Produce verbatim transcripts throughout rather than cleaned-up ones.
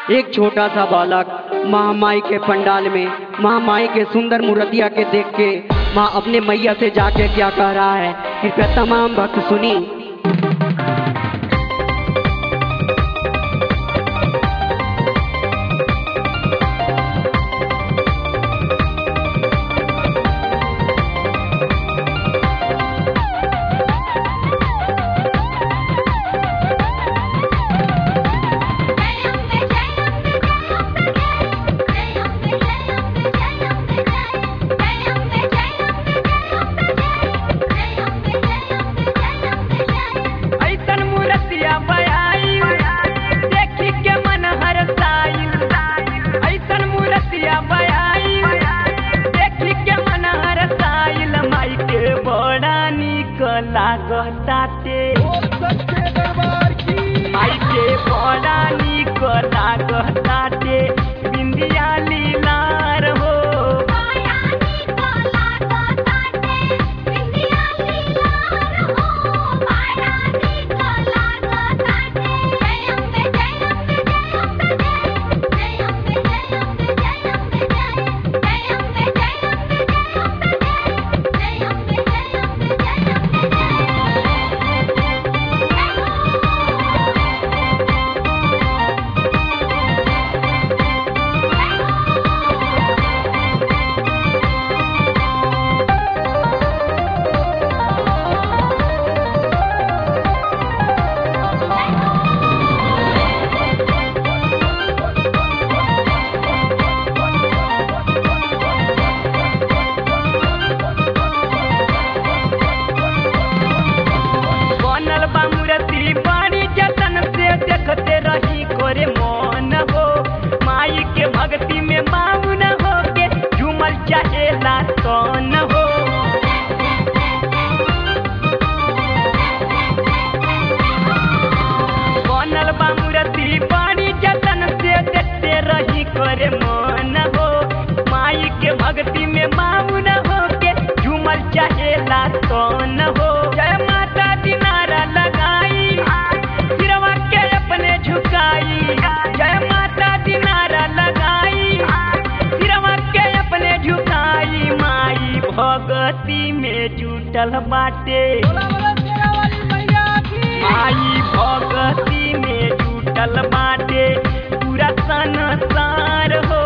एक छोटा सा बालक महामाई के पंडाल में महामाई के सुंदर मूर्तिया के देख के माँ अपने मैया से जाके क्या कह रहा है, कृपया तमाम भक्त सुनी। लागताते माई के बड़ा निक लागताते बिंदिया लीलार हो बड़ा निक लागताते बिंदिया लीलार हो बड़ा निक लागताते जय अम्बे जय अम्बे जय अम्बे जय अम्बे जय अम्बे जय अम्बे जय अम्बे जय अम्बे जय अम्बे जय अम्बे जय अम्बे जय देखते रही करे मन हो माई के भक्ति में माउन हो के झूमल चाहेला कौन हो बनल बा मूर्ति बड़ी जतन से देखते रही करे मन हो माई के भक्ति में माउन हो के झूमल चाहेला कौन हो। जय माता दी नारा लगाई झुकाई जय माता दी नारा लगाई सिरवा के अपने झुकाई माई भगती में जुटल बाटे माई भगती में जुटल बाटे पूरा संसार हो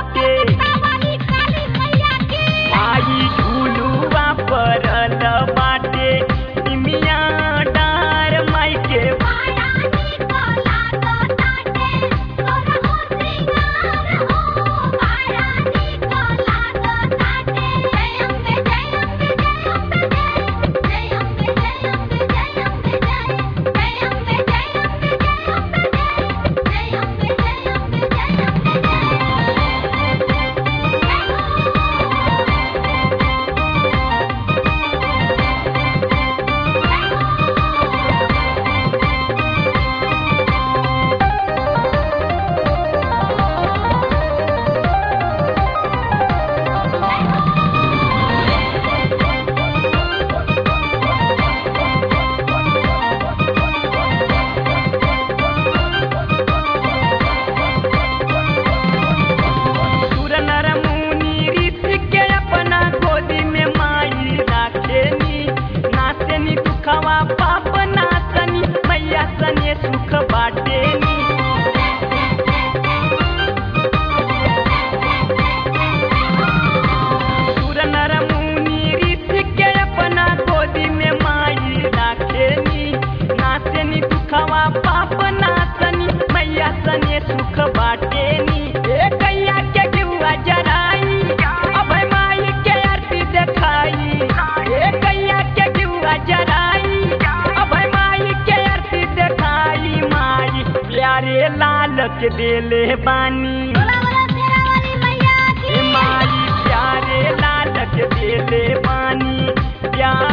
माई झूलुआ परल बा लालच देले बानी ए माई प्यारे लालच देले बानी प्यार